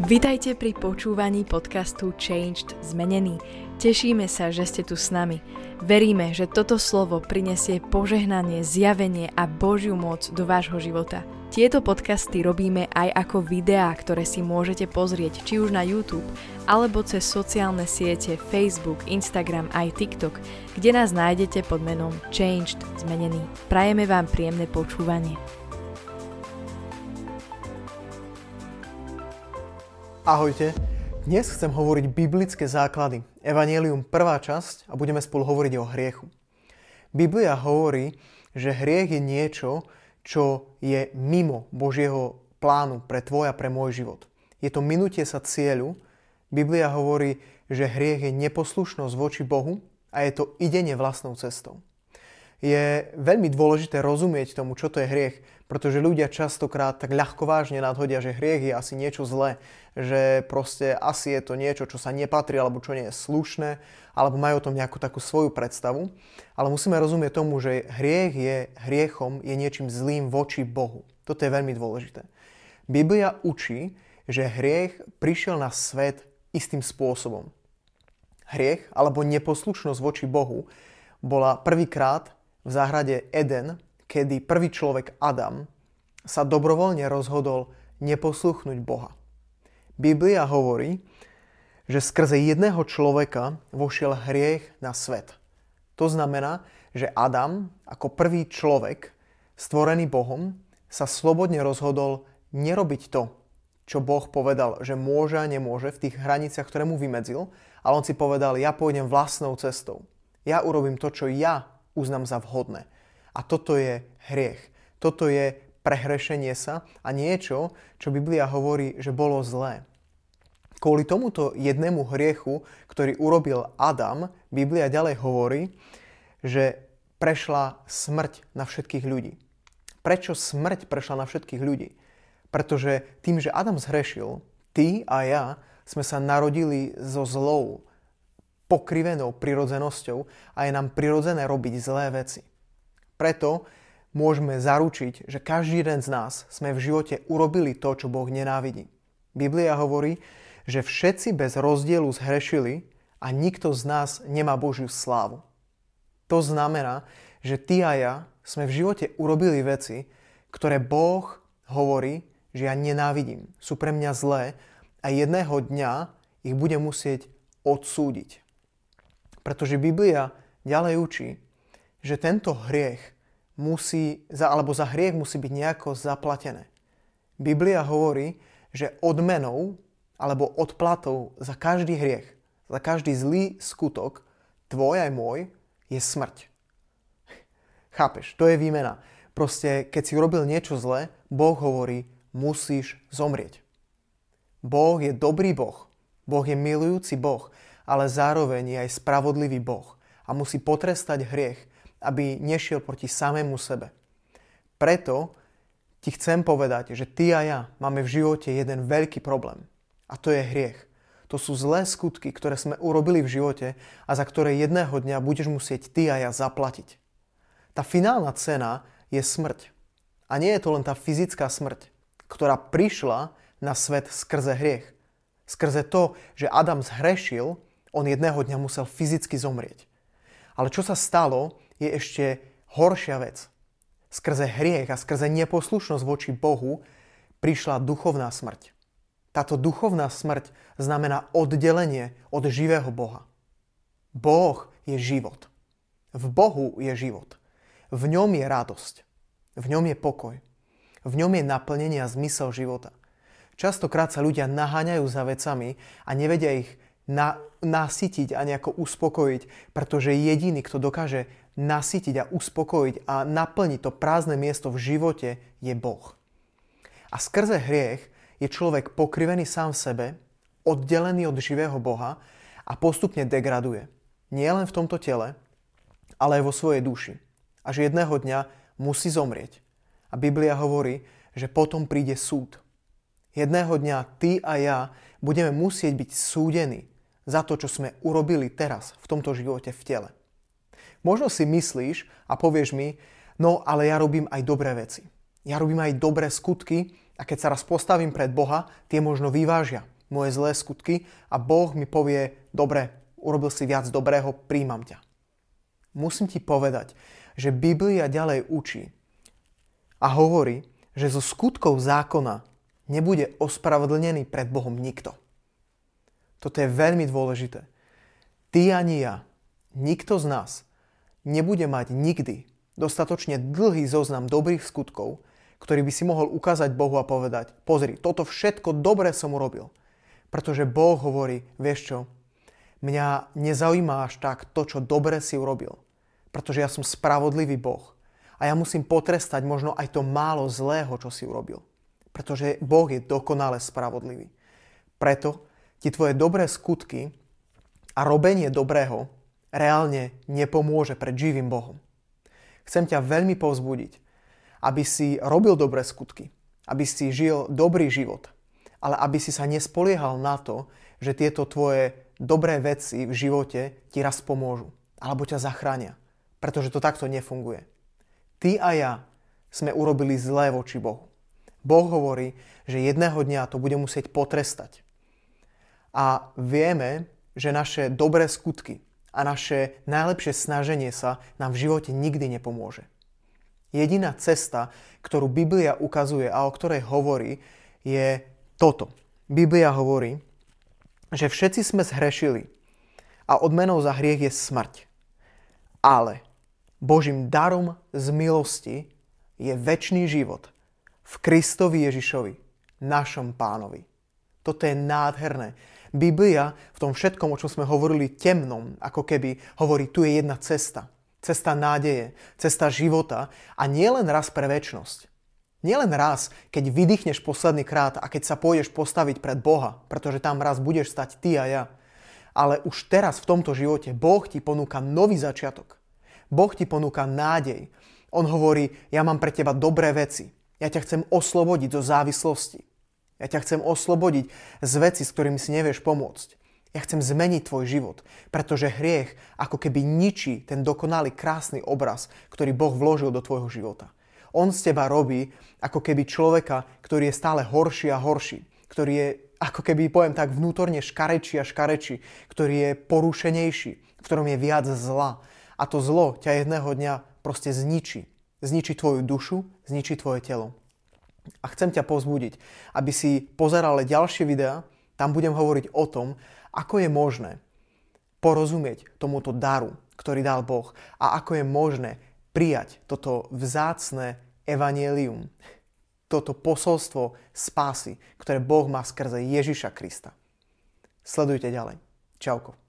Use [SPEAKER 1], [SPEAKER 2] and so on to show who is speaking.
[SPEAKER 1] Vitajte pri počúvaní podcastu Changed Zmenený. Tešíme sa, že ste tu s nami. Veríme, že toto slovo prinesie požehnanie, zjavenie a Božiu moc do vášho života. Tieto podcasty robíme aj ako videá, ktoré si môžete pozrieť či už na YouTube, alebo cez sociálne siete Facebook, Instagram aj TikTok, kde nás nájdete pod menom Changed Zmenený. Prajeme vám príjemné počúvanie.
[SPEAKER 2] Ahojte, dnes chcem hovoriť biblické základy. Evanjelium 1. časť a budeme spolu hovoriť o hriechu. Biblia hovorí, že hriech je niečo, čo je mimo Božieho plánu pre tvoj a pre môj život. Je to minutie sa cieľu. Biblia hovorí, že hriech je neposlušnosť voči Bohu a je to idenie vlastnou cestou. Je veľmi dôležité rozumieť tomu, čo to je hriech, pretože ľudia častokrát tak ľahkovážne nadhodia, že hriech je asi niečo zlé, že proste asi je to niečo, čo sa nepatrí, alebo čo nie je slušné, alebo majú o tom nejakú takú svoju predstavu. Ale musíme rozumieť tomu, že hriechom je niečím zlým voči Bohu. Toto je veľmi dôležité. Biblia učí, že hriech prišiel na svet istým spôsobom. Hriech, alebo neposlušnosť voči Bohu, bola prvýkrát v záhrade Eden, kedy prvý človek Adam sa dobrovoľne rozhodol neposluchnúť Boha. Biblia hovorí, že skrze jedného človeka vošiel hriech na svet. To znamená, že Adam ako prvý človek, stvorený Bohom, sa slobodne rozhodol nerobiť to, čo Boh povedal, že môže a nemôže v tých hraniciach, ktoré mu vymedzil, ale on si povedal, ja pôjdem vlastnou cestou. Ja urobím to, čo ja uznám za vhodné. A toto je hriech. Toto je prehrešenie sa a niečo, čo Biblia hovorí, že bolo zlé. Kvôli tomuto jednému hriechu, ktorý urobil Adam, Biblia ďalej hovorí, že prešla smrť na všetkých ľudí. Prečo smrť prešla na všetkých ľudí? Pretože tým, že Adam zhrešil, ty a ja sme sa narodili so zlou, pokrivenou prirodzenosťou a je nám prirodzené robiť zlé veci. Preto môžeme zaručiť, že každý jeden z nás sme v živote urobili to, čo Boh nenávidí. Biblia hovorí, že všetci bez rozdielu zhrešili a nikto z nás nemá Božiu slávu. To znamená, že ty a ja sme v živote urobili veci, ktoré Boh hovorí, že ja nenávidím. Sú pre mňa zlé a jedného dňa ich budem musieť odsúdiť. Pretože Biblia ďalej učí, že tento hriech za hriech musí byť nejako zaplatené. Biblia hovorí, že odmenou alebo odplatou za každý hriech, za každý zlý skutok, tvoj aj môj, je smrť. Chápeš? To je výmena. Proste, keď si urobil niečo zlé, Boh hovorí, musíš zomrieť. Boh je dobrý Boh. Boh je milujúci Boh, ale zároveň je aj spravodlivý Boh a musí potrestať hriech, aby nešiel proti samému sebe. Preto ti chcem povedať, že ty a ja máme v živote jeden veľký problém a to je hriech. To sú zlé skutky, ktoré sme urobili v živote a za ktoré jedného dňa budeš musieť ty a ja zaplatiť. Tá finálna cena je smrť. A nie je to len tá fyzická smrť, ktorá prišla na svet skrze hriech. Skrze to, že Adam zhrešil, on jedného dňa musel fyzicky zomrieť. Ale čo sa stalo, je ešte horšia vec. Skrze hriech a skrze neposlušnosť voči Bohu prišla duchovná smrť. Táto duchovná smrť znamená oddelenie od živého Boha. Boh je život. V Bohu je život. V ňom je radosť. V ňom je pokoj. V ňom je naplnenie a zmysel života. Častokrát sa ľudia naháňajú za vecami a nevedia ich nasytiť a nejako uspokojiť, pretože jediný, kto dokáže nasytiť a uspokojiť a naplniť to prázdne miesto v živote, je Boh. A skrze hriech je človek pokrivený sám v sebe, oddelený od živého Boha a postupne degraduje. Nie len v tomto tele, ale aj vo svojej duši. A že jedného dňa musí zomrieť. A Biblia hovorí, že potom príde súd. Jedného dňa ty a ja budeme musieť byť súdení za to, čo sme urobili teraz v tomto živote v tele. Možno si myslíš a povieš mi, no ale ja robím aj dobré veci. Ja robím aj dobré skutky a keď sa raz postavím pred Boha, tie možno vyvážia. moje zlé skutky a Boh mi povie, dobre, urobil si viac dobrého, príjmam ťa. Musím ti povedať, že Biblia ďalej učí a hovorí, že zo skutkov zákona nebude ospravedlnený pred Bohom nikto. Toto je veľmi dôležité. Ty ani ja, nikto z nás nebude mať nikdy dostatočne dlhý zoznam dobrých skutkov, ktorý by si mohol ukázať Bohu a povedať, pozri, toto všetko dobré som urobil. Pretože Boh hovorí, vieš čo, mňa nezaujíma až tak to, čo dobre si urobil. Pretože ja som spravodlivý Boh. A ja musím potrestať možno aj to málo zlého, čo si urobil. Pretože Boh je dokonale spravodlivý. Preto ti tvoje dobré skutky a robenie dobrého reálne nepomôže pred živým Bohom. Chcem ťa veľmi povzbudiť, aby si robil dobré skutky, aby si žil dobrý život, ale aby si sa nespoliehal na to, že tieto tvoje dobré veci v živote ti raz pomôžu, alebo ťa zachránia, pretože to takto nefunguje. Ty a ja sme urobili zlé voči Bohu. Boh hovorí, že jedného dňa to bude musieť potrestať. A vieme, že naše dobré skutky a naše najlepšie snaženie sa nám v živote nikdy nepomôže. Jediná cesta, ktorú Biblia ukazuje a o ktorej hovorí, je toto. Biblia hovorí, že všetci sme zhrešili a odmenou za hriech je smrť. Ale Božím darom z milosti je večný život v Kristovi Ježišovi, našom Pánovi. Toto je nádherné. Biblia v tom všetkom, o čom sme hovorili temnom, ako keby hovorí, tu je jedna cesta. Cesta nádeje, cesta života a nie len raz pre večnosť. Nie len raz, keď vydýchneš posledný krát a keď sa pôjdeš postaviť pred Boha, pretože tam raz budeš stať ty a ja. Ale už teraz v tomto živote Boh ti ponúka nový začiatok. Boh ti ponúka nádej. On hovorí, ja mám pre teba dobré veci. Ja ťa chcem oslobodiť zo závislosti. Ja ťa chcem oslobodiť z veci, s ktorými si nevieš pomôcť. Ja chcem zmeniť tvoj život, pretože hriech ako keby ničí ten dokonalý krásny obraz, ktorý Boh vložil do tvojho života. On z teba robí ako keby človeka, ktorý je stále horší a horší, ktorý je ako keby, poviem tak, vnútorne škarečí a škarečí, ktorý je porušenejší, v ktorom je viac zla. A to zlo ťa jedného dňa proste zničí. Zničí tvoju dušu, zničí tvoje telo. A chcem ťa povzbudiť, aby si pozeral ďalšie videá, tam budem hovoriť o tom, ako je možné porozumieť tomuto daru, ktorý dal Boh a ako je možné prijať toto vzácne evanjelium, toto posolstvo spásy, ktoré Boh má skrze Ježiša Krista. Sledujte ďalej. Čauko.